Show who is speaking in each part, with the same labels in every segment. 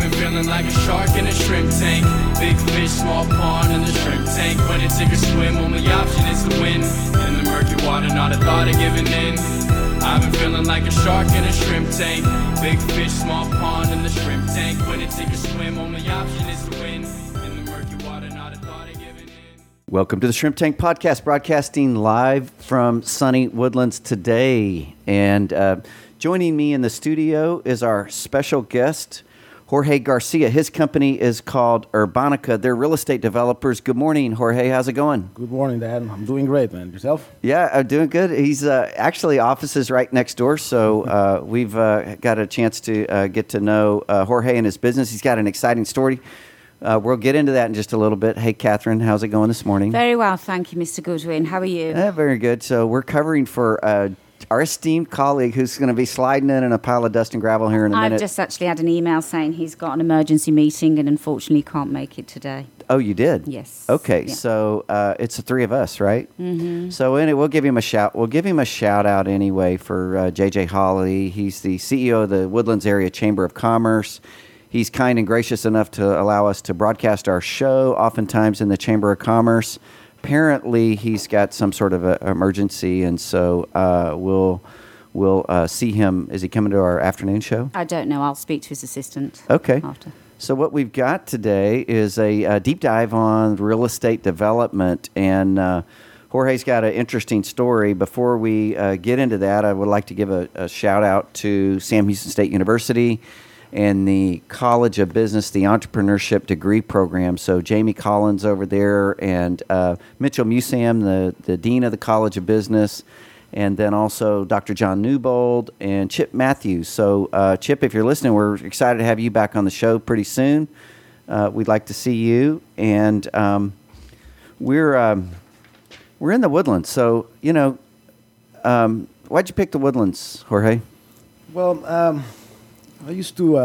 Speaker 1: been feeling like a shark in a shrimp tank. Big fish, small pond in the shrimp tank. When it take a swim, only option is to win. In the murky water, not a thought of giving in. I've been feeling like a shark in a shrimp tank. Big fish, small pond in the shrimp tank. When it take a swim, only option is to win. In the murky water, not a thought of giving in.
Speaker 2: Welcome to the Shrimp Tank Podcast, broadcasting live from sunny Woodlands today. And joining me in the studio is our special guest, Jorge Garcia. His company is called Urbanica. They're real estate developers. Good morning, Jorge. How's it going?
Speaker 3: Good morning, Dad. I'm doing great, man. Yourself?
Speaker 2: Yeah, I'm doing good. He's actually offices right next door, so we've got a chance to get to know Jorge and his business. He's got an exciting story. We'll get into that in just a little bit. Hey, Catherine, how's it going this morning?
Speaker 4: Very well, thank you, Mr. Goodwin. How are you?
Speaker 2: Very good. So we're covering for our esteemed colleague who's going to be sliding in a pile of dust and gravel here in a minute.
Speaker 4: I've just actually had an email saying he's got an emergency meeting and unfortunately can't make it today.
Speaker 2: Oh, you did?
Speaker 4: Yes.
Speaker 2: Okay,
Speaker 4: Yeah.
Speaker 2: So it's the three of us, right? Mm-hmm. So anyway, we'll give him a shout. We'll give him a shout out anyway for J.J. Hawley. He's the CEO of the Woodlands Area Chamber of Commerce. He's kind and gracious enough to allow us to broadcast our show, oftentimes in the Chamber of Commerce. Apparently, he's got some sort of a emergency, and so we'll see him. Is he coming to our afternoon show?
Speaker 4: I don't know. I'll speak to his assistant.
Speaker 2: Okay.
Speaker 4: After.
Speaker 2: So what we've got today is a deep dive on real estate development, and Jorge's got an interesting story. Before we get into that, I would like to give a shout out to Sam Houston State University and the College of Business, the Entrepreneurship Degree Program. So Jamie Collins over there and Mitchell Musam, the Dean of the College of Business, and then also Dr. John Newbold and Chip Matthews. So Chip, if you're listening, we're excited to have you back on the show pretty soon. We'd like to see you. And we're in the Woodlands. So, why'd you pick the Woodlands, Jorge?
Speaker 3: Well, I used to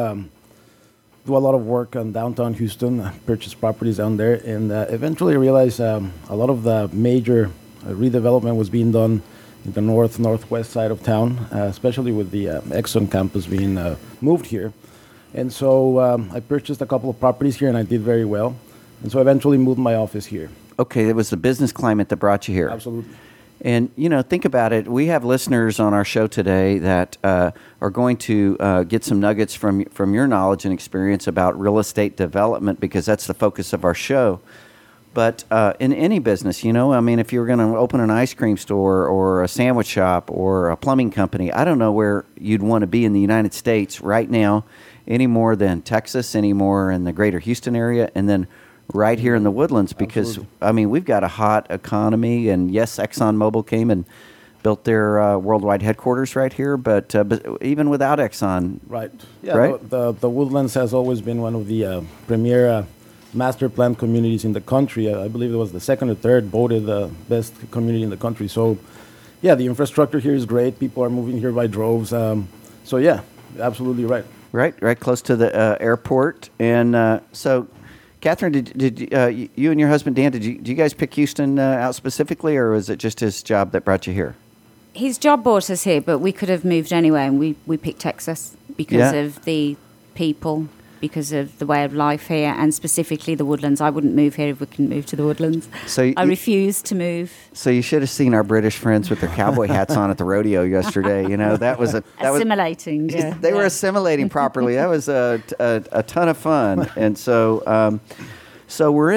Speaker 3: do a lot of work on downtown Houston, purchase properties down there, and eventually realized a lot of the major redevelopment was being done in the northwest side of town, especially with the Exxon campus being moved here. And so I purchased a couple of properties here, and I did very well. And so I eventually moved my office here.
Speaker 2: Okay, it was the business climate that brought you here.
Speaker 3: Absolutely.
Speaker 2: And, think about it. We have listeners on our show today that are going to get some nuggets from your knowledge and experience about real estate development, because that's the focus of our show. But in any business, if you were going to open an ice cream store or a sandwich shop or a plumbing company, I don't know where you'd want to be in the United States right now any more than Texas, any more in the greater Houston area, and then right here in the Woodlands, because,
Speaker 3: Absolutely.
Speaker 2: We've got a hot economy, and yes, ExxonMobil came and built their worldwide headquarters right here, but even without Exxon.
Speaker 3: Right. Yeah,
Speaker 2: right?
Speaker 3: The Woodlands has always been one of the premier master plan communities in the country. I believe it was the second or third voted the best community in the country. So, yeah, the infrastructure here is great. People are moving here by droves. So, yeah, absolutely right.
Speaker 2: Right close to the airport. And so, Catherine, did you and your husband Dan, did you guys pick Houston out specifically, or was it just his job that brought you here?
Speaker 4: His job brought us here, but we could have moved anywhere, and we picked Texas because of the people, because of the way of life here, and specifically the Woodlands. I wouldn't move here if we couldn't move to the Woodlands. So I refuse to move.
Speaker 2: So you should have seen our British friends with their cowboy hats on at the rodeo yesterday. That was
Speaker 4: assimilating. Yeah.
Speaker 2: They were assimilating properly. That was a ton of fun. And so so we're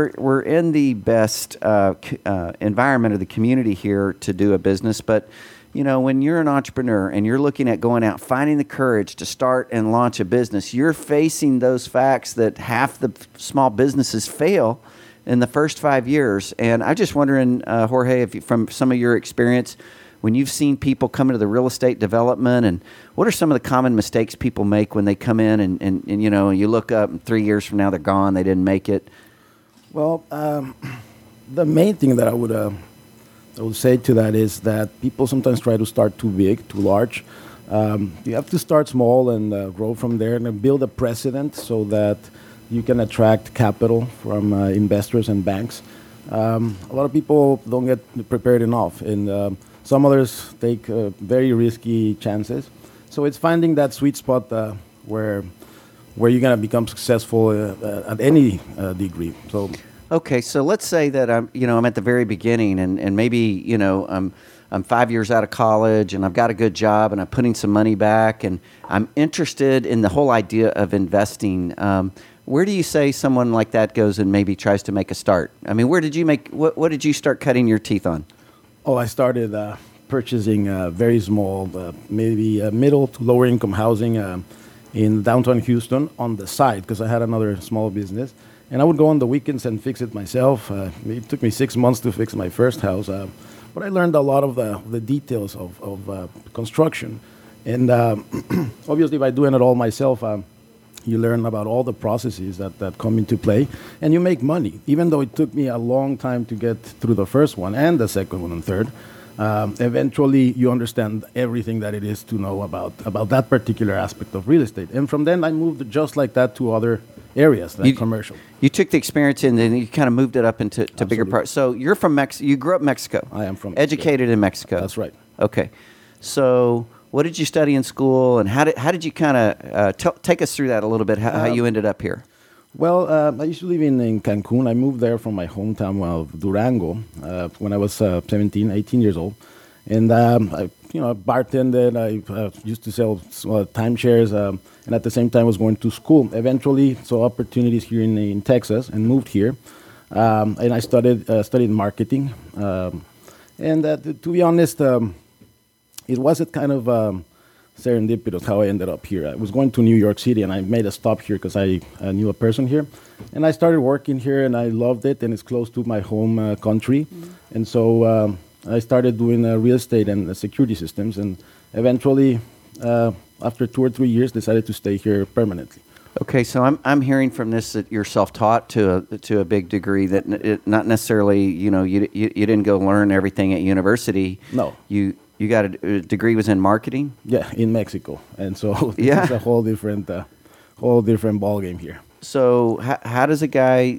Speaker 2: in the best environment of the community here to do a business, but when you're an entrepreneur and you're looking at going out, finding the courage to start and launch a business, you're facing those facts that half the small businesses fail in the first 5 years. And I'm just wondering, Jorge, if from some of your experience, when you've seen people come into the real estate development, and what are some of the common mistakes people make when they come in and you look up and 3 years from now they're gone, they didn't make it?
Speaker 3: Well, the main thing that I would say to that is that people sometimes try to start too big, too large. You have to start small and grow from there and build a precedent so that you can attract capital from investors and banks. A lot of people don't get prepared enough, and some others take very risky chances. So it's finding that sweet spot where where you're going to become successful at any degree. So,
Speaker 2: Okay, so let's say that I'm at the very beginning, and maybe I'm 5 years out of college, and I've got a good job, and I'm putting some money back, and I'm interested in the whole idea of investing. Where do you say someone like that goes and maybe tries to make a start? I mean, where did you what did you start cutting your teeth on?
Speaker 3: oh, I started purchasing very small, maybe middle to lower income housing in downtown Houston on the side because I had another small business. And I would go on the weekends and fix it myself. It took me 6 months to fix my first house. But I learned a lot of the details of construction. And obviously, by doing it all myself, you learn about all the processes that come into play. And you make money. Even though it took me a long time to get through the first one and the second one and third, eventually you understand everything that it is to know about that particular aspect of real estate. And from then, I moved just like that to other areas, like commercial.
Speaker 2: You took the experience and then you kind of moved it up into bigger parts. So you're from Mexico. You grew up in Mexico.
Speaker 3: I am from
Speaker 2: educated in Mexico.
Speaker 3: That's right.
Speaker 2: Okay. So what did you study in school, and how did you kind of take us through that a little bit? How you ended up here?
Speaker 3: Well, I used to live in Cancun. I moved there from my hometown of Durango when I was 17, 18 years old. And I bartended. I used to sell timeshares, and at the same time was going to school. Eventually, saw opportunities here in Texas and moved here. And I studied marketing. And to be honest, it wasn't kind of serendipitous how I ended up here. I was going to New York City, and I made a stop here because I knew a person here. And I started working here, and I loved it, and it's close to my home country. Mm-hmm. And so I started doing real estate and security systems, and eventually, after 2 or 3 years, decided to stay here permanently.
Speaker 2: Okay, so I'm hearing from this that you're self-taught to a big degree. That not necessarily you didn't go learn everything at university.
Speaker 3: No,
Speaker 2: you got a degree was in marketing.
Speaker 3: Yeah, in Mexico, and so it's a whole different ball game here.
Speaker 2: So how does a guy?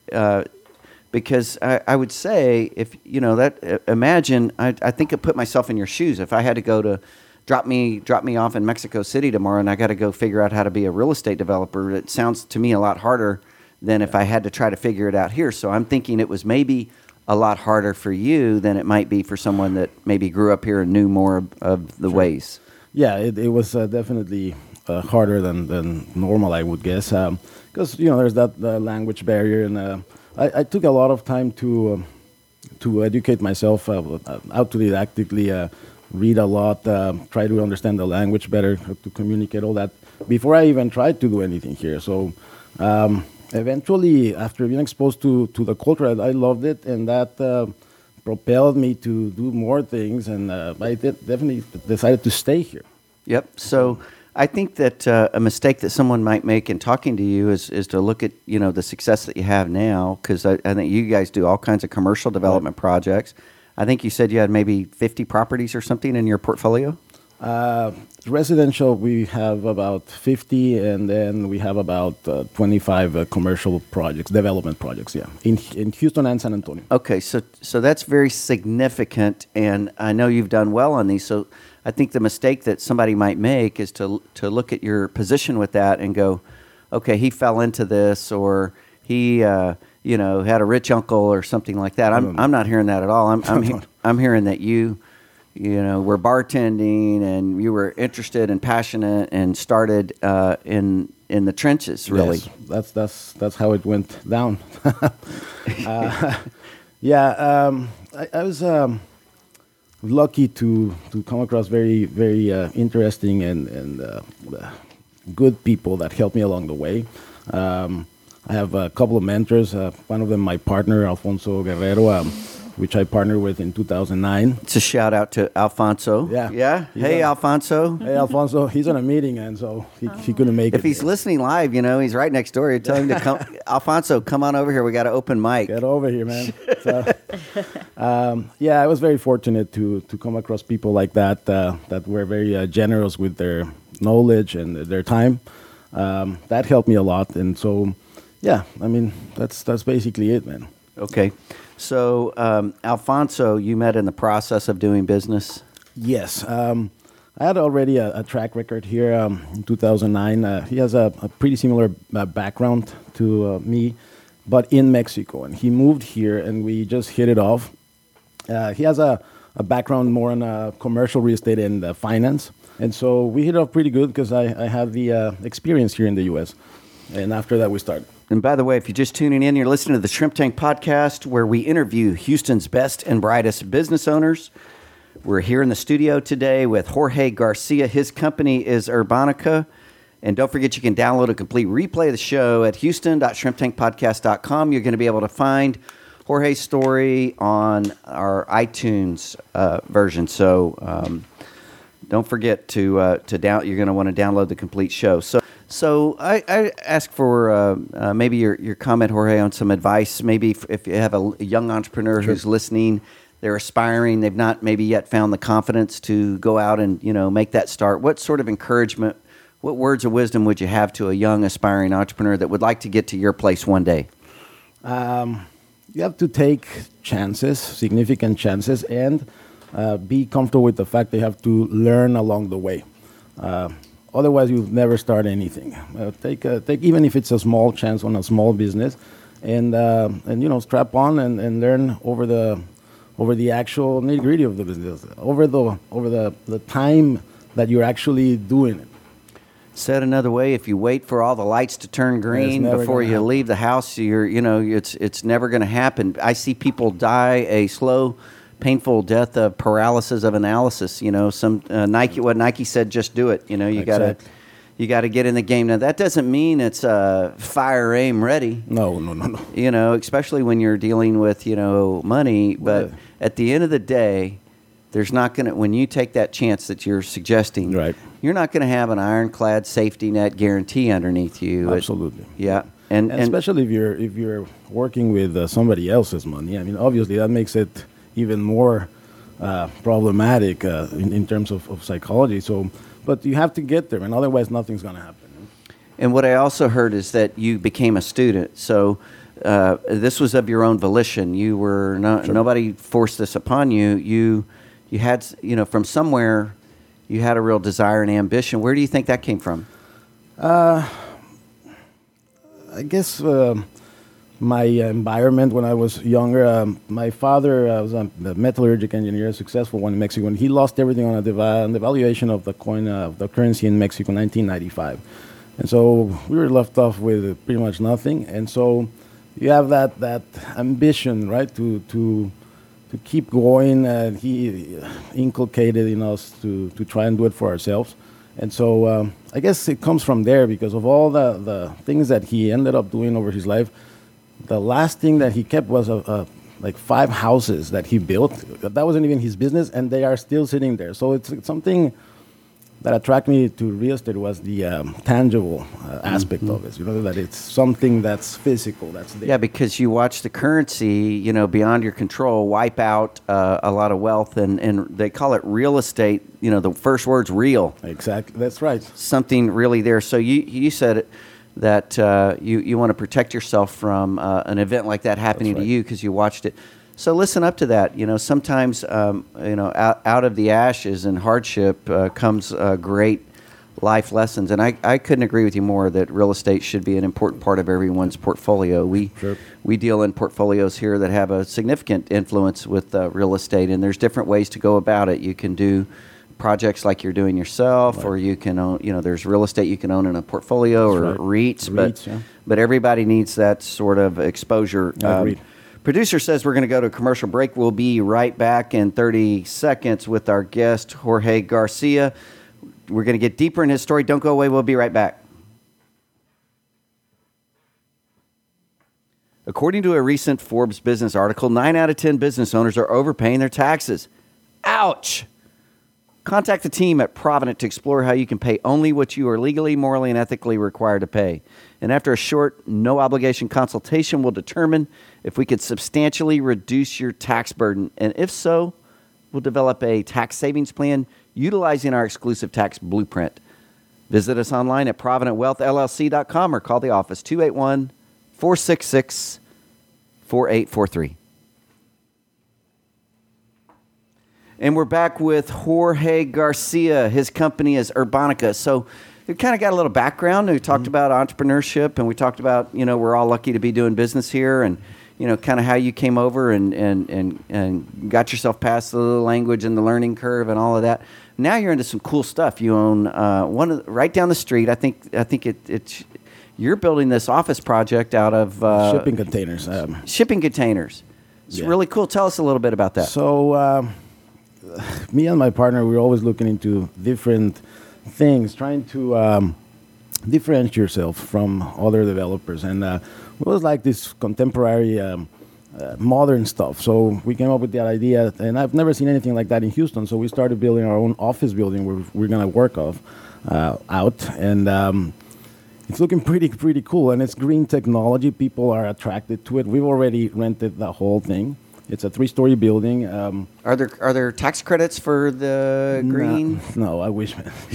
Speaker 2: Because I would say if imagine I think I put myself in your shoes. If I had to go to drop me off in Mexico City tomorrow, and I got to go figure out how to be a real estate developer, it sounds to me a lot harder than if I had to try to figure it out here. So I'm thinking it was maybe a lot harder for you than it might be for someone that maybe grew up here and knew more of the ways.
Speaker 3: Yeah, it was definitely harder than normal, I would guess, because there's that language barrier, and I took a lot of time to educate myself, autodidactically, read a lot, try to understand the language better, to communicate all that before I even tried to do anything here. So eventually, after being exposed to the culture, I loved it, and that propelled me to do more things, and I definitely decided to stay here.
Speaker 2: Yep. So I think that a mistake that someone might make in talking to you is to look at the success that you have now, because I think you guys do all kinds of commercial development projects. I think you said you had maybe 50 properties or something in your portfolio?
Speaker 3: Residential, we have about 50, and then we have about 25 commercial projects, development projects, in Houston and San Antonio.
Speaker 2: Okay, so that's very significant, and I know you've done well on these. So I think the mistake that somebody might make is to look at your position with that and go, okay, he fell into this, or he had a rich uncle or something like that. I'm not hearing that at all. I'm hearing that you were bartending and you were interested and passionate and started in the trenches, really.
Speaker 3: Yes, that's how it went down. I was lucky to come across very, very interesting and good people that helped me along the way. I have a couple of mentors. One of them, my partner, Alfonso Guerrero, which I partnered with in 2009.
Speaker 2: It's a shout out to Alfonso.
Speaker 3: Yeah.
Speaker 2: Hey, Alfonso.
Speaker 3: Hey, Alfonso. He's on a meeting, and so he couldn't make it.
Speaker 2: If he's listening live, he's right next door. You tell him to come. Alfonso, come on over here. We got an open mic.
Speaker 3: Get over here, man. So, I was very fortunate to come across people like that that were very generous with their knowledge and their time. That helped me a lot, and so. Yeah, I mean, that's basically it, man.
Speaker 2: Okay. So, Alfonso, you met in the process of doing business?
Speaker 3: Yes. I had already a track record here in 2009. He has a pretty similar background to me, but in Mexico. And he moved here, and we just hit it off. He has a background more in commercial real estate and finance. And so we hit it off pretty good because I have the experience here in the U.S. And after that, we started.
Speaker 2: And by the way, if you're just tuning in, you're listening to the Shrimp Tank Podcast, where we interview Houston's best and brightest business owners. We're here in the studio today with Jorge Garcia. His company is Urbanica. And don't forget, you can download a complete replay of the show at houston.shrimptankpodcast.com. You're going to be able to find Jorge's story on our iTunes version. So don't forget to you're going to want to download the complete show. So I ask for maybe your comment, Jorge, on some advice. Maybe if you have a young entrepreneur who's listening, they're aspiring, they've not maybe yet found the confidence to go out and make that start. What sort of encouragement, what words of wisdom would you have to a young aspiring entrepreneur that would like to get to your place one day?
Speaker 3: You have to take chances, significant chances, and be comfortable with the fact they have to learn along the way. Otherwise, you'll never start anything. Take even if it's a small chance on a small business, and strap on and learn over the actual nitty-gritty of the business, over the time that you're actually doing it.
Speaker 2: Said another way, if you wait for all the lights to turn green before you leave the house, it's never going to happen. I see people die a slow, painful death of paralysis of analysis. What Nike said, just do it. You got to get in the game. Now that doesn't mean it's fire, aim, ready.
Speaker 3: No.
Speaker 2: Especially when you're dealing with money. But at the end of the day, there's not going to, when you take that chance that you're suggesting,
Speaker 3: right,
Speaker 2: you're not going to have an ironclad safety net guarantee underneath you.
Speaker 3: Absolutely.
Speaker 2: And
Speaker 3: especially if you're working with somebody else's money. I mean, obviously that makes it even more problematic in terms of psychology. So, but you have to get there, and otherwise nothing's going to happen.
Speaker 2: And what I also heard is that you became a student. So this was of your own volition. You were nobody forced this upon you. You had, from somewhere, you had a real desire and ambition. Where do you think that came from?
Speaker 3: I guess my environment when I was younger. My father was a metallurgic engineer, a successful one in Mexico, and he lost everything on the devaluation of the coin, of the currency in Mexico in 1995. And so we were left off with pretty much nothing. And so you have that ambition, right, to keep going. He inculcated in us to try and do it for ourselves. And so I guess it comes from there because of all the things that he ended up doing over his life. The last thing that he kept was like 5 houses that he built. That wasn't even his business, and they are still sitting there. So it's something that attracted me to real estate was the tangible aspect of it. That it's something that's physical, that's there.
Speaker 2: Yeah, because you watch the currency, beyond your control, wipe out a lot of wealth, and they call it real estate. The first word's real.
Speaker 3: Exactly, that's right.
Speaker 2: Something really there. So you said it, that you want to protect yourself from an event like that happening to you because you watched it. So listen up to that. Sometimes out of the ashes and hardship comes great life lessons. And I couldn't agree with you more that real estate should be an important part of everyone's portfolio. We deal in portfolios here that have a significant influence with real estate, and there's different ways to go about it. You can do projects like you're doing yourself, or you can own, there's real estate you can own in a portfolio, or REITs, but everybody needs that sort of exposure. Producer says we're going to go to a commercial break. We'll be right back in 30 seconds with our guest, Jorge Garcia. We're going to get deeper in his story. Don't go away. We'll be right back. According to a recent Forbes business article, 9 out of 10 business owners are overpaying their taxes. Ouch! Contact the team at Provident to explore how you can pay only what you are legally, morally, and ethically required to pay. And after a short, no-obligation consultation, we'll determine if we could substantially reduce your tax burden. And if so, we'll develop a tax savings plan utilizing our exclusive tax blueprint. Visit us online at ProvidentWealthLLC.com or call the office 281-466-4843. And we're back with Jorge Garcia. His company is Urbanica. So we kind of got a little background. We talked about entrepreneurship, and we talked about, we're all lucky to be doing business here, and, kind of how you came over and got yourself past the language and the learning curve and all of that. Now you're into some cool stuff. You own right down the street. I think it's you're building this office project out of
Speaker 3: shipping containers.
Speaker 2: Shipping containers. It's really cool. Tell us a little bit about that.
Speaker 3: So, me and my partner, we're always looking into different things, trying to differentiate yourself from other developers. And we always like this contemporary, modern stuff. So we came up with that idea, and I've never seen anything like that in Houston. So we started building our own office building where we're going to work out. And it's looking pretty cool. And it's green technology. People are attracted to it. We've already rented the whole thing. It's a 3-story building.
Speaker 2: Are there tax credits for the green?
Speaker 3: No, I wish.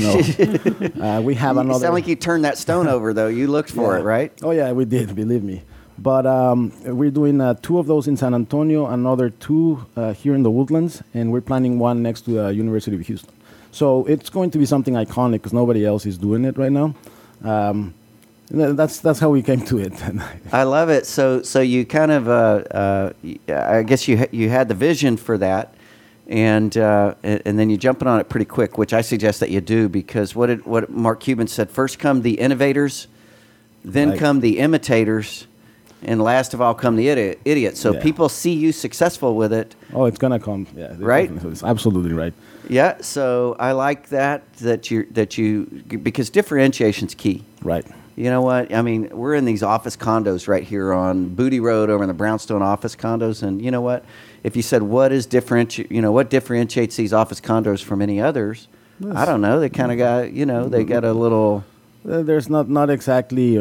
Speaker 3: No, we have another.
Speaker 2: You sound like you turned that stone over, though. You looked for it, right?
Speaker 3: Oh yeah, we did. Believe me. But we're doing 2 of those in San Antonio, another 2 here in the Woodlands, and we're planning one next to the University of Houston. So it's going to be something iconic because nobody else is doing it right now. That's how we came to it.
Speaker 2: I love it. So you kind of, I guess you had the vision for that, and then you're jumping on it pretty quick, which I suggest that you do, because what Mark Cuban said: first come the innovators, then come the imitators, and last of all come the idiots. So people see you successful with it.
Speaker 3: Oh, it's gonna come. Yeah,
Speaker 2: right.
Speaker 3: It's absolutely right.
Speaker 2: Yeah. So I like that you because differentiation's key.
Speaker 3: Right.
Speaker 2: You know what? I mean, we're in these office condos right here on Booty Road over in the Brownstone office condos. And you know what? If you said, what differentiates these office condos from any others? Yes. I don't know. They kind of got, they got a little...
Speaker 3: There's not exactly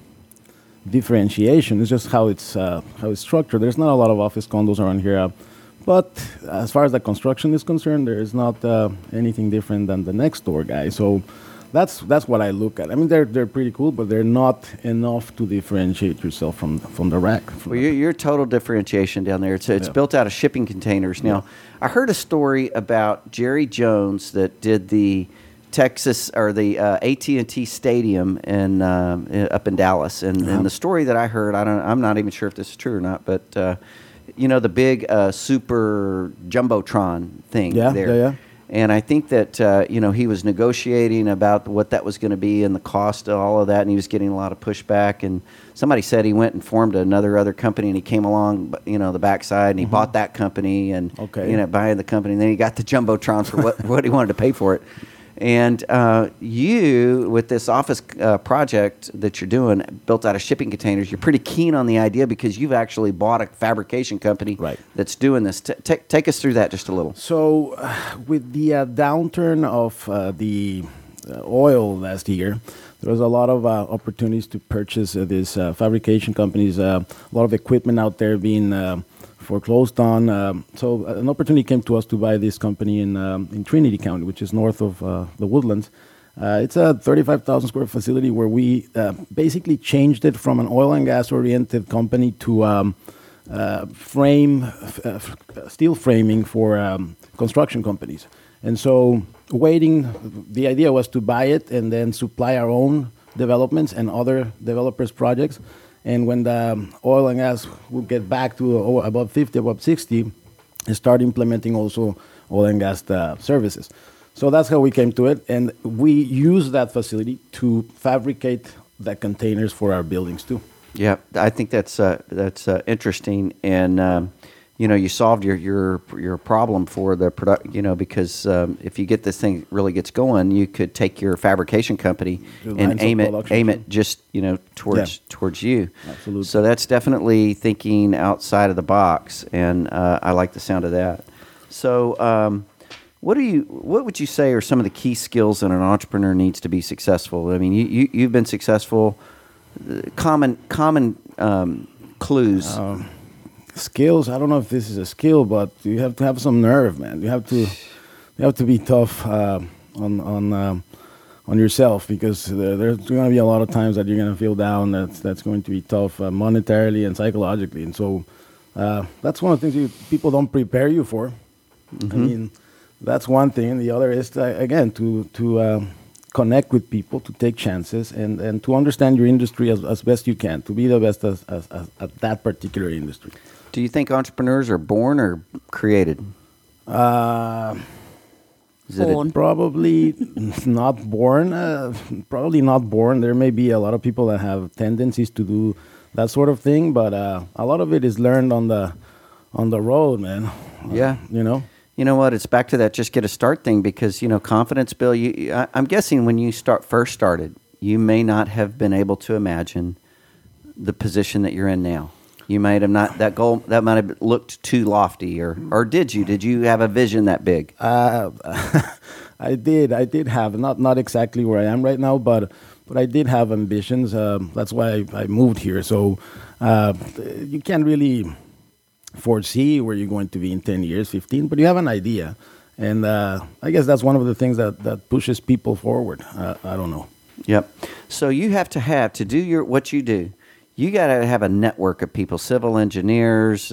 Speaker 3: differentiation. It's just how it's structured. There's not a lot of office condos around here. But as far as the construction is concerned, there is not anything different than the next door guy. So... That's what I look at. I mean, they're pretty cool, but they're not enough to differentiate yourself from the rack.
Speaker 2: Well, you're total differentiation down there. It's built out of shipping containers. Now, I heard a story about Jerry Jones that did the Texas or the AT&T Stadium up in Dallas, and the story that I heard, I'm not even sure if this is true or not, but the big super jumbotron thing there. Yeah. And I think that, he was negotiating about what that was going to be and the cost of all of that, and he was getting a lot of pushback. And somebody said he went and formed another company, and he came along, the backside, and he bought that company and, buying the company. And then he got the Jumbotron for what he wanted to pay for it. And you, with this office project that you're doing, built out of shipping containers, you're pretty keen on the idea because you've actually bought a fabrication company that's doing this. Take us through that just a little.
Speaker 3: So with the downturn of the oil last year, there was a lot of opportunities to purchase these fabrication companies, a lot of equipment out there being foreclosed on. So an opportunity came to us to buy this company in Trinity County, which is north of the Woodlands. It's a 35,000 square facility where we basically changed it from an oil and gas oriented company to steel framing for construction companies. And so the idea was to buy it and then supply our own developments and other developers' projects. And when the oil and gas will get back to above 50, above 60, and start implementing also oil and gas services. So that's how we came to it. And we use that facility to fabricate the containers for our buildings too.
Speaker 2: Yeah, I think that's interesting. And, you solved your problem for the product, because if you get this thing really gets going, you could take your fabrication company and aim it just, towards you.
Speaker 3: Absolutely.
Speaker 2: So that's definitely thinking outside of the box, and I like the sound of that. So what would you say are some of the key skills that an entrepreneur needs to be successful? I mean, you've been successful. Common clues.
Speaker 3: Skills. I don't know if this is a skill, but you have to have some nerve, man. You have to be tough on yourself, because there's going to be a lot of times that you're going to feel down. That's going to be tough monetarily and psychologically, and so that's one of the things people don't prepare you for. Mm-hmm. I mean, That's one thing. And the other is, again, to connect with people, to take chances, and to understand your industry as best you can, to be the best at that particular industry.
Speaker 2: Do you think entrepreneurs are born or created? Is it
Speaker 4: Born.
Speaker 3: Probably not born. Probably not born. There may be a lot of people that have tendencies to do that sort of thing, but a lot of it is learned on the road, man.
Speaker 2: Yeah.
Speaker 3: You know.
Speaker 2: You know what? It's back to that just get a start thing because, confidence, Bill, I'm guessing when you first started, you may not have been able to imagine the position that you're in now. You might have not, that goal, that might have looked too lofty, or did you? Did you have a vision that big?
Speaker 3: I did have, not exactly where I am right now, but I did have ambitions. That's why I moved here. So you can't really foresee where you're going to be in 10 years, 15, but you have an idea. And I guess that's one of the things that pushes people forward. I don't know.
Speaker 2: Yep. So you have to do what you do. You got to have a network of people, civil engineers,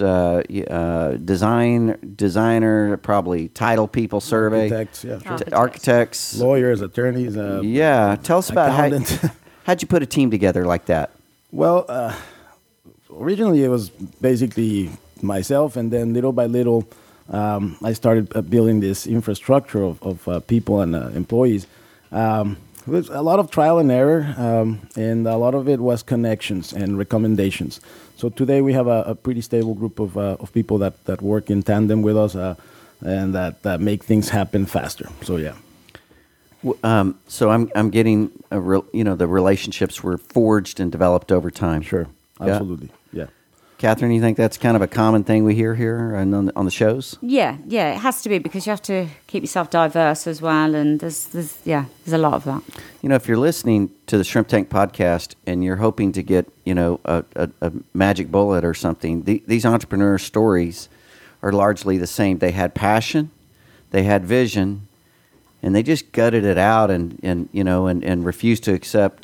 Speaker 2: designer, probably title people, survey.
Speaker 3: Architects, yeah, sure.
Speaker 2: Architects.
Speaker 3: Lawyers, attorneys.
Speaker 2: Yeah. Tell us about how'd you put a team together like that?
Speaker 3: Well, originally it was basically myself, and then little by little, I started building this infrastructure of people and employees. It was a lot of trial and error, and a lot of it was connections and recommendations. So today we have a pretty stable group of people that work in tandem with us, and that make things happen faster. So yeah.
Speaker 2: So I'm getting the relationships were forged and developed over time.
Speaker 3: Sure, absolutely, yeah.
Speaker 2: Catherine, you think that's kind of a common thing we hear here and on the shows?
Speaker 4: Yeah, it has to be because you have to keep yourself diverse as well, and there's a lot of that.
Speaker 2: If you're listening to the Shrimp Tank podcast and you're hoping to get a magic bullet or something, these entrepreneur stories are largely the same. They had passion, they had vision, and they just gutted it out and refused to accept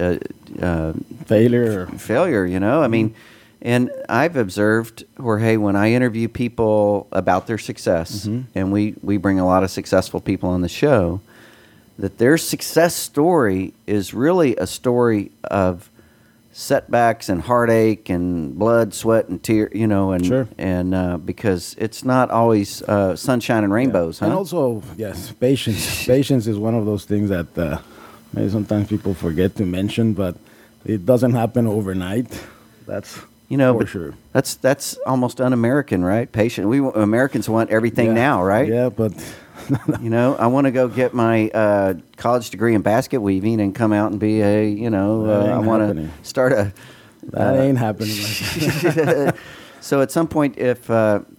Speaker 3: failure.
Speaker 2: I mean. And I've observed, Jorge, when I interview people about their success, and we bring a lot of successful people on the show, that their success story is really a story of setbacks and heartache and blood, sweat, and tear,
Speaker 3: Sure.
Speaker 2: and because it's not always sunshine and rainbows, huh?
Speaker 3: And also, yes, patience. Patience is one of those things that maybe sometimes people forget to mention, but it doesn't happen overnight. That's for sure.
Speaker 2: That's almost un-American, right? Patient. We Americans want everything now, right?
Speaker 3: Yeah, but
Speaker 2: I want to go get my college degree in basket weaving and come out and be I want to start a.
Speaker 3: That ain't happening.
Speaker 2: So at some point, if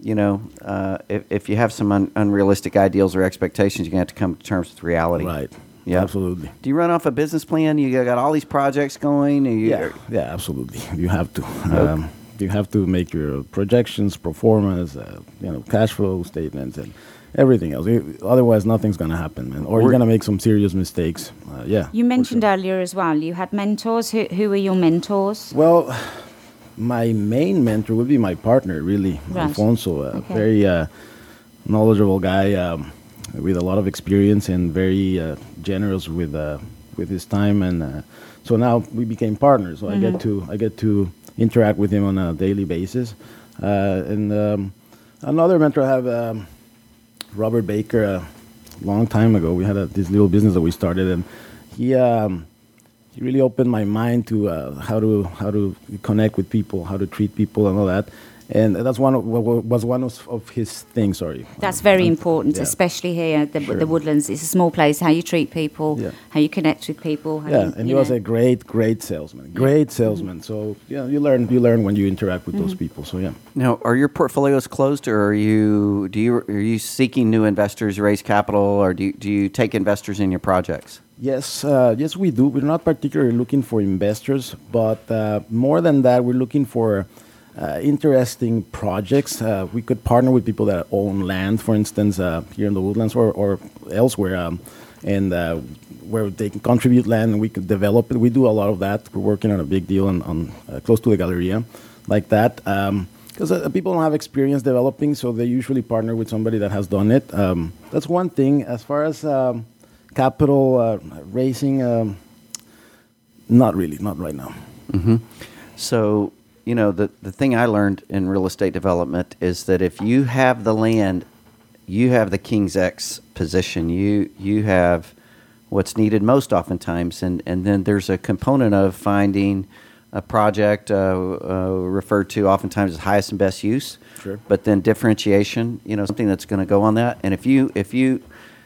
Speaker 2: you have some unrealistic ideals or expectations, you're gonna have to come to terms with reality.
Speaker 3: Right.
Speaker 2: Yeah,
Speaker 3: absolutely.
Speaker 2: Do you run off a business plan? You got all these projects going.
Speaker 3: Yeah, absolutely. You have to. You have to make your projections, performance, cash flow statements, and everything else. Otherwise, nothing's going to happen, man. Or you're going to make some serious mistakes.
Speaker 4: You mentioned earlier as well, you had mentors. Who were your mentors?
Speaker 3: Well, my main mentor would be my partner, really, right. Alfonso. Very knowledgeable guy. With a lot of experience and very generous with his time, and so now we became partners. So I get to interact with him on a daily basis. And another mentor I have, Robert Baker. A long time ago, we had this little business that we started, and he really opened my mind to how to connect with people, how to treat people, and all that. And that's one of his things. Sorry.
Speaker 4: That's very important, especially here, the Woodlands. It's a small place. How you treat people, how you connect with people.
Speaker 3: And he was a great salesman. Great salesman. So you learn when you interact with those people. So yeah.
Speaker 2: Now, are your portfolios closed, or are you seeking new investors to raise capital, or do you take investors in your projects?
Speaker 3: Yes, we do. We're not particularly looking for investors, but more than that, we're looking for interesting projects. We could partner with people that own land, for instance, here in the Woodlands or elsewhere, and where they can contribute land and we could develop it. We do a lot of that. We're working on a big deal on close to the Galleria, like that. Because people don't have experience developing, so they usually partner with somebody that has done it. That's one thing. As far as capital raising, not really, not right now.
Speaker 2: So, the thing I learned in real estate development is that if you have the land, you have the King's X position. You have what's needed most oftentimes, and then there's a component of finding a project referred to oftentimes as highest and best use.
Speaker 3: Sure.
Speaker 2: But then differentiation, something that's going to go on that. And if you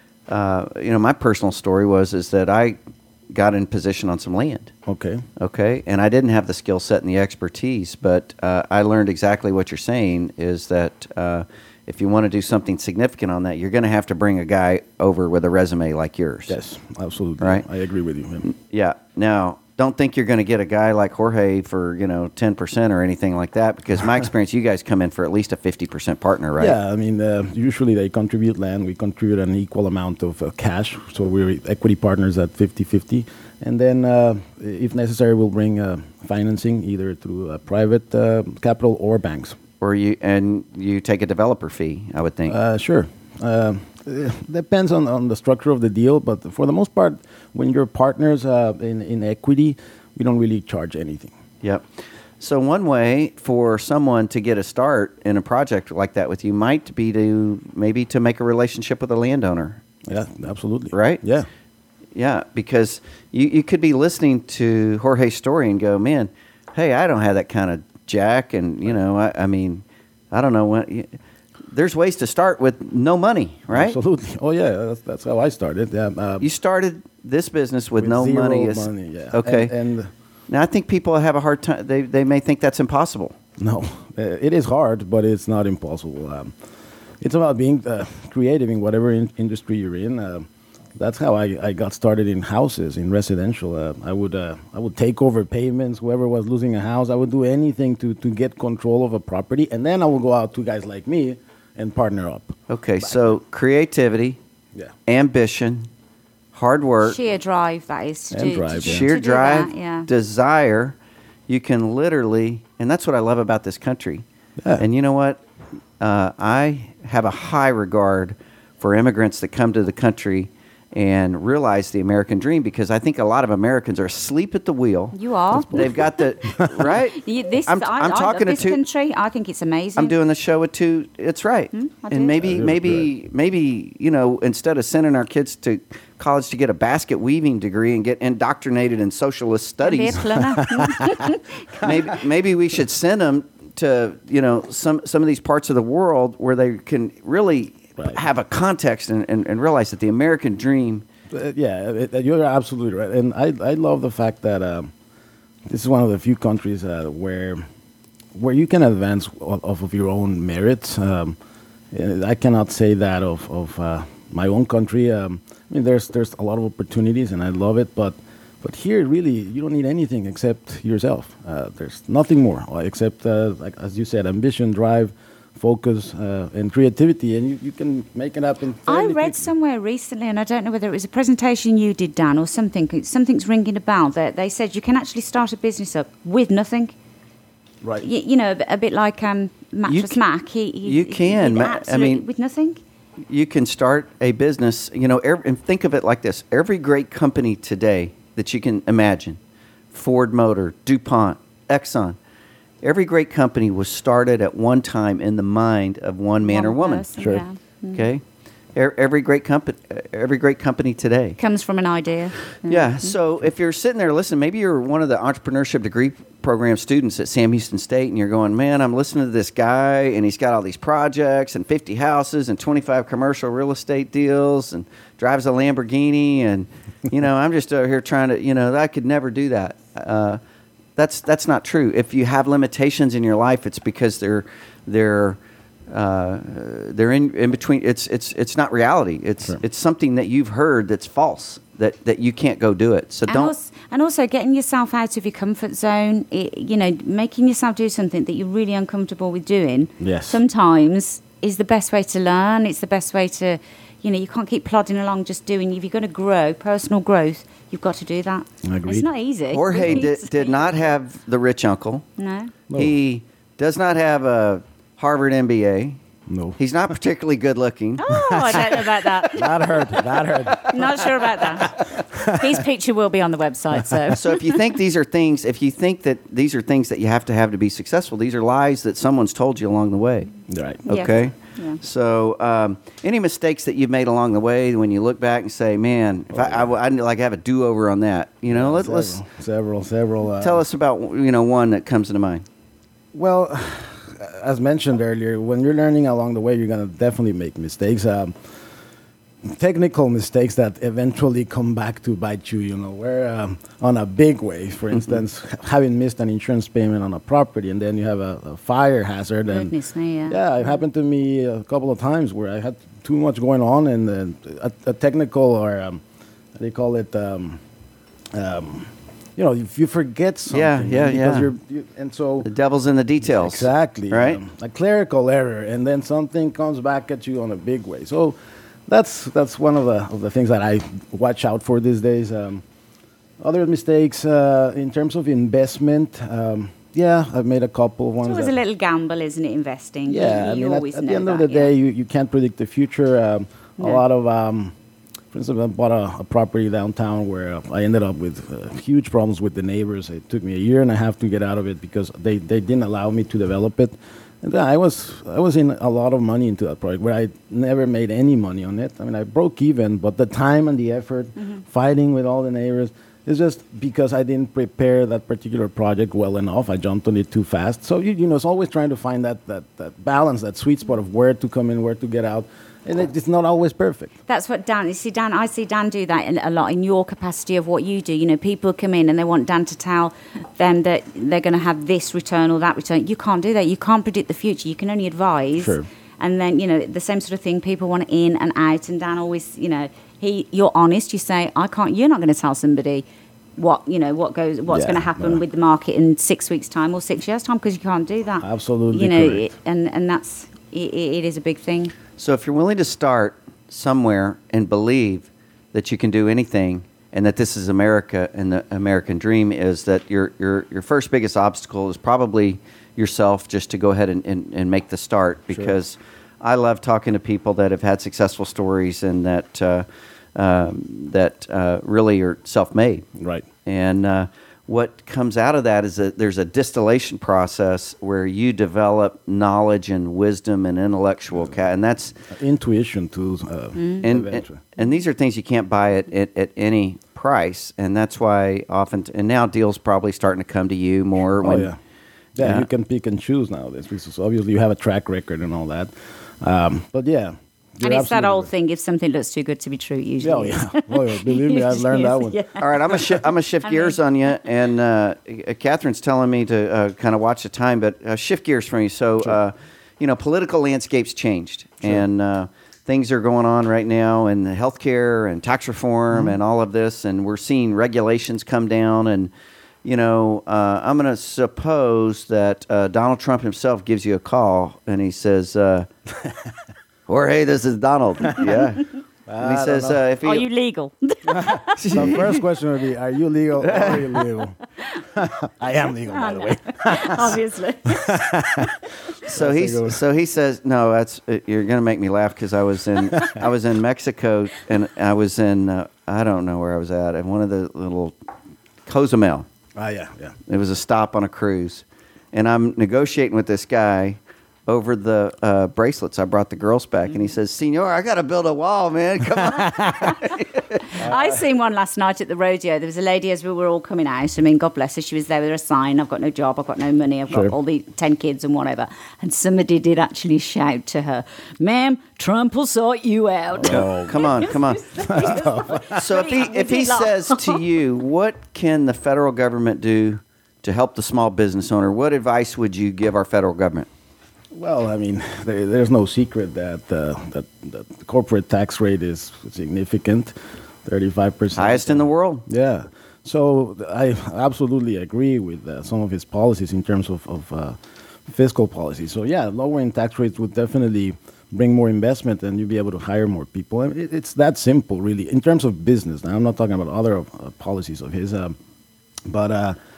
Speaker 2: my personal story is that I got in position on some land. Okay. And I didn't have the skill set and the expertise, but I learned exactly what you're saying is that if you want to do something significant on that, you're going to have to bring a guy over with a resume like yours.
Speaker 3: Yes, absolutely.
Speaker 2: Right?
Speaker 3: I agree with you.
Speaker 2: Yeah. Now, don't think you're going to get a guy like Jorge for 10% or anything like that, because my experience, you guys come in for at least a 50% partner, right?
Speaker 3: Yeah, I mean, usually they contribute land. We contribute an equal amount of cash, so we're equity partners at 50-50. And then, if necessary, we'll bring financing either through private capital or banks.
Speaker 2: Or you take a developer fee, I would think.
Speaker 3: Sure. Depends on the structure of the deal, but for the most part, when you're partners in equity, we don't really charge anything.
Speaker 2: Yep. So one way for someone to get a start in a project like that with you might be to make a relationship with a landowner.
Speaker 3: Yeah, absolutely.
Speaker 2: Right?
Speaker 3: Yeah.
Speaker 2: Yeah, because you could be listening to Jorge's story and go, man, hey, I don't have that kind of jack, and I mean, I don't know when. There's ways to start with no money, right?
Speaker 3: Absolutely. Oh yeah, that's how I started. Yeah.
Speaker 2: You started this business with no
Speaker 3: zero
Speaker 2: money.
Speaker 3: money. Yeah.
Speaker 2: Okay.
Speaker 3: And
Speaker 2: now I think people have a hard time. They may think that's impossible.
Speaker 3: no, it is hard, but it's not impossible. It's about being creative in whatever industry you're in. That's how I got started in houses, in residential. I would take over payments. Whoever was losing a house, I would do anything to get control of a property, and then I would go out to guys like me and partner up.
Speaker 2: Okay, so creativity,
Speaker 3: Yeah.
Speaker 2: ambition, hard work,
Speaker 4: Sheer drive, that is, to
Speaker 3: And
Speaker 4: do.
Speaker 3: drive,
Speaker 4: to,
Speaker 3: yeah.
Speaker 2: sheer
Speaker 4: to do
Speaker 2: drive,
Speaker 4: that, yeah.
Speaker 2: desire. You can literally, and that's what I love about this country.
Speaker 3: Yeah.
Speaker 2: And you know what? I have a high regard for immigrants that come to the country and realize the American dream, because I think a lot of Americans are asleep at the wheel.
Speaker 4: You are.
Speaker 2: They've got the right.
Speaker 4: I'm
Speaker 2: talking
Speaker 4: love
Speaker 2: to
Speaker 4: this
Speaker 2: two.
Speaker 4: country. I think it's amazing.
Speaker 2: I'm doing the show with two. It's right.
Speaker 4: I do.
Speaker 2: And maybe instead of sending our kids to college to get a basket weaving degree and get indoctrinated in socialist
Speaker 4: Be a
Speaker 2: studies,
Speaker 4: plumber.
Speaker 2: maybe we should send them to some of these parts of the world where they can really
Speaker 3: Right.
Speaker 2: have a context and realize that the American dream.
Speaker 3: You're absolutely right, and I love the fact that this is one of the few countries where you can advance off of your own merits. I cannot say that of my own country. I mean, there's a lot of opportunities, and I love it, but here, really, you don't need anything except yourself. There's nothing more except, like as you said, ambition, drive, focus, and creativity, and you can make it happen.
Speaker 4: I read somewhere recently, and I don't know whether it was a presentation you did, Dan, or something. Something's ringing a bell. That they said you can actually start a business up with nothing.
Speaker 3: Right.
Speaker 4: A bit like Mattress Mac.
Speaker 2: You can. I mean,
Speaker 4: with nothing.
Speaker 2: You can start a business. And think of it like this: every great company today that you can imagine, Ford Motor, DuPont, Exxon. Every great company was started at one time in the mind of one man or woman.
Speaker 4: Person,
Speaker 3: Sure.
Speaker 4: yeah.
Speaker 2: Okay, every great company today
Speaker 4: Comes from an idea.
Speaker 2: Yeah. So if you're sitting there listening, maybe you're one of the entrepreneurship degree program students at Sam Houston State, and you're going, "Man, I'm listening to this guy, and he's got all these projects and 50 houses and 25 commercial real estate deals, and drives a Lamborghini, and I'm just over here trying to, I could never do that." That's not true. If you have limitations in your life, it's because they're in between. It's not reality. It's something that you've heard that's false. That you can't go do it. So don't.
Speaker 4: And also getting yourself out of your comfort zone. Making yourself do something that you're really uncomfortable with doing.
Speaker 3: Yes.
Speaker 4: Sometimes is the best way to learn. It's the best way to. You can't keep plodding along just doing. If you're going to grow, personal growth, you've got to do that.
Speaker 3: Agreed.
Speaker 4: It's not easy.
Speaker 2: Jorge did not have the rich uncle.
Speaker 4: No.
Speaker 3: No.
Speaker 2: He does not have a Harvard MBA.
Speaker 3: No.
Speaker 2: He's not particularly good looking.
Speaker 4: Oh, I don't know about that.
Speaker 3: That hurt.
Speaker 4: Not sure about that. His picture will be on the website.
Speaker 2: So if you think these are things, if you think that these are things that you have to be successful, these are lies that someone's told you along the way.
Speaker 3: Right.
Speaker 2: Okay.
Speaker 4: Yeah.
Speaker 2: So any mistakes that you've made along the way, when you look back and say, "Man, if I'd like to have a do-over on that," let's
Speaker 3: several.
Speaker 2: tell us about one that comes to mind.
Speaker 3: Well, as mentioned earlier, when you're learning along the way, you're going to definitely make mistakes. Technical mistakes that eventually come back to bite you, where on a big way, for instance, having missed an insurance payment on a property and then you have a fire hazard.
Speaker 4: Goodness me, yeah.
Speaker 3: Yeah, it happened to me a couple of times where I had too much going on and a technical or, they call it, if you forget something.
Speaker 2: Yeah.
Speaker 3: And so
Speaker 2: The devil's in the details.
Speaker 3: exactly.
Speaker 2: Right?
Speaker 3: A clerical error, and then something comes back at you on a big way. So that's one of the things that I watch out for these days. Other mistakes in terms of investment, I've made a couple of ones.
Speaker 4: It's always a little gamble, isn't it, investing?
Speaker 3: Yeah,
Speaker 4: you always
Speaker 3: at
Speaker 4: know
Speaker 3: the end of
Speaker 4: that,
Speaker 3: the day, you can't predict the future. A lot of, for instance, I bought a property downtown where I ended up with huge problems with the neighbors. It took me a year and a half to get out of it because they didn't allow me to develop it. And then I was in a lot of money into that project where I never made any money on it. I mean, I broke even, but the time and the effort, fighting with all the neighbors, is just because I didn't prepare that particular project well enough. I jumped on it too fast. So it's always trying to find that balance, that sweet spot of where to come in, where to get out. And it's not always perfect.
Speaker 4: That's what Dan, I see Dan do that a lot in your capacity of what you do. People come in and they want Dan to tell them that they're going to have this return or that return. You can't do that. You can't predict the future. You can only advise.
Speaker 3: Sure.
Speaker 4: And then, the same sort of thing, people want in and out. And Dan always, you're honest. You say, you're not going to tell somebody what's going to happen with the market in 6 weeks' time or 6 years' time, because you can't do that.
Speaker 3: Absolutely correct.
Speaker 4: And that's, it is a big thing.
Speaker 2: So if you're willing to start somewhere and believe that you can do anything and that this is America and the American dream, is that your first biggest obstacle is probably yourself, just to go ahead and make the start. Because I love talking to people that have had successful stories and that really are self-made.
Speaker 3: Right.
Speaker 2: And what comes out of that is that there's a distillation process where you develop knowledge and wisdom and intellectual, and that's
Speaker 3: intuition too.
Speaker 2: And these are things you can't buy at any price, and that's why often. And now deals probably starting to come to you more. You can pick and choose nowadays because obviously you have a track record and all that. But yeah.
Speaker 4: And it's that old thing: if something looks too good to be true, it usually is.
Speaker 3: Believe me, I've learned that one.
Speaker 4: Yeah.
Speaker 2: All right, I'm gonna shift gears on you, and Catherine's telling me to kind of watch the time, but shift gears for you. So, political landscape's changed, and things are going on right now, and the healthcare and tax reform and all of this, and we're seeing regulations come down, and I'm going to suppose that Donald Trump himself gives you a call, and he says. Jorge, this is Donald. Yeah. And he says,
Speaker 4: "Are you legal?"
Speaker 3: The first question would be, "Are you legal? Or are you legal?" I am legal, by the way.
Speaker 4: Obviously.
Speaker 2: So he says, "No, you're going to make me laugh because I was in Mexico and I was in I don't know where I was at one of the little Cozumel.
Speaker 3: Yeah.
Speaker 2: It was a stop on a cruise, and I'm negotiating with this guy." Over the bracelets, I brought the girls back, and he says, "Senor, I got to build a wall, man. Come on."
Speaker 4: I seen one last night at the rodeo. There was a lady as we were all coming out. I mean, God bless her. She was there with her sign. "I've got no job. I've got no money. I've got all the 10 kids and whatever." And somebody did actually shout to her, "Ma'am, Trump will sort you out."
Speaker 2: Oh, come on. So if he says to you, what can the federal government do to help the small business owner? What advice would you give our federal government?
Speaker 3: Well, I mean, there's no secret that the corporate tax rate is significant, 35%.
Speaker 2: Highest in the world.
Speaker 3: Yeah. So I absolutely agree with some of his policies in terms of fiscal policy. So, yeah, lowering tax rates would definitely bring more investment and you'd be able to hire more people. I mean, it's that simple, really, in terms of business. Now, I'm not talking about other policies of his, but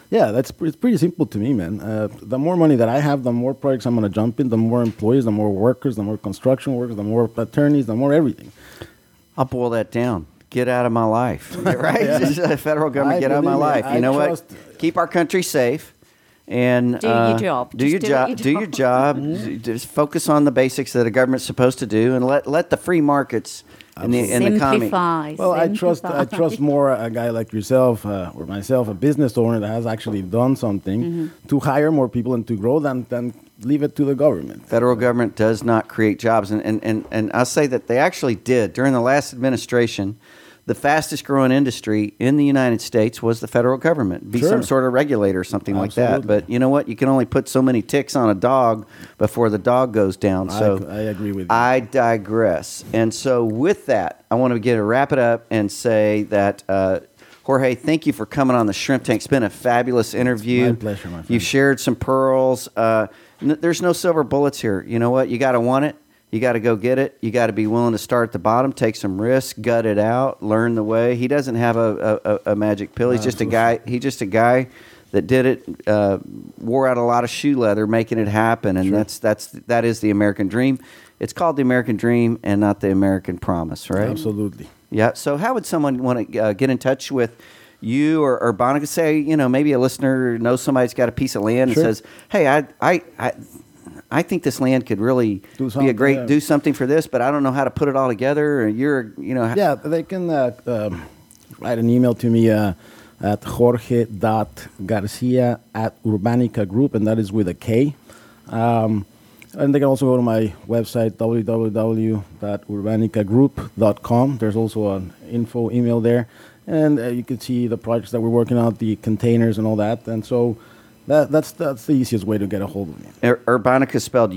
Speaker 3: Yeah, it's pretty simple to me, man. The more money that I have, the more projects I'm going to jump in, the more employees, the more workers, the more construction workers, the more attorneys, the more everything.
Speaker 2: I'll boil that down. Get out of my life, right? Just, federal government, get out of my life. You know what? Keep our country safe. And
Speaker 4: do your job.
Speaker 2: Do your job. Do your job. Just focus on the basics that a government's supposed to do, and let the free markets and the economy.
Speaker 3: Well, I trust more a guy like yourself or myself, a business owner that has actually done something to hire more people and to grow than leave it to the government.
Speaker 2: Federal government does not create jobs, and I'll say that they actually did during the last administration. The fastest growing industry in the United States was the federal government. Be some sort of regulator or something like that. But you know what? You can only put so many ticks on a dog before the dog goes down. So
Speaker 3: I agree with you.
Speaker 2: I digress. And so with that, I want to wrap it up and say that Jorge, thank you for coming on the Shrimp Tank. It's been a fabulous interview.
Speaker 3: My pleasure, my friend.
Speaker 2: You've shared some pearls. There's no silver bullets here. You know what? You got to want it. You got to go get it. You got to be willing to start at the bottom, take some risks, gut it out, learn the way. He doesn't have a magic pill. He's just a guy. He's just a guy that did it, wore out a lot of shoe leather, making it happen, and that is the American dream. It's called the American dream and not the American promise, right?
Speaker 3: Absolutely.
Speaker 2: Yeah. So how would someone want to get in touch with you or Bonica? Say, maybe a listener knows somebody's got a piece of land and says, "Hey, I think this land could really be a great do something for this, but I don't know how to put it all together." Or
Speaker 3: Yeah, they can write an email to me at jorge.garcia@Urbanica Group, and that is with a K. And they can also go to my website, www.urbanicagroup.com. There's also an info email there, and you can see the projects that we're working on, the containers and all that. And so that's the easiest way to get a hold of me.
Speaker 2: Urbanica spelled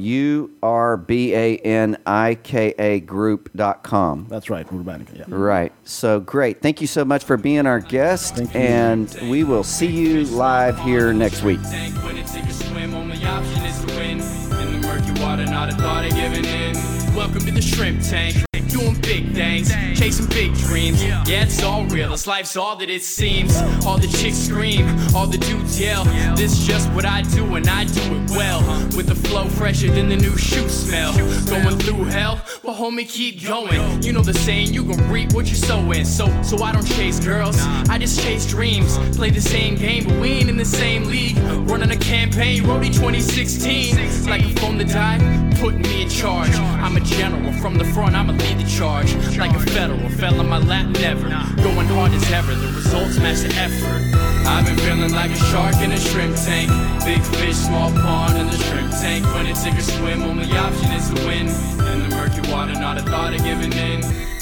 Speaker 2: URBANIKA group.com.
Speaker 3: That's right, Urbanica, yeah.
Speaker 2: Right. So great. Thank you so much for being our guest.
Speaker 3: Thank you.
Speaker 2: And we will see you live here next week.
Speaker 1: When it take a swim, only option is to win. In the murky water, not a thought of giving in. Welcome to the Shrimp Tank. Doing big things, chasing big dreams. Yeah, it's all real, this life's all that it seems. All the chicks scream, all the dudes yell. This is just what I do and I do it well. With the flow fresher than the new shoe smell. Going through hell, well homie keep going. You know the saying, you gon' reap what you sow in. So I don't chase girls, I just chase dreams. Play the same game but we ain't in the same league. Running a campaign, Roadie 2016. Like a phone to die, putting me in charge. I'm a general, from the front I'ma lead the charge. Like a federal, fell on my lap never. Going hard as ever, the results match the effort. I've been feeling like a shark in a shrimp tank. Big fish, small pond in the shrimp tank. When it take a swim, only option is to win. In the murky water, not a thought of giving in.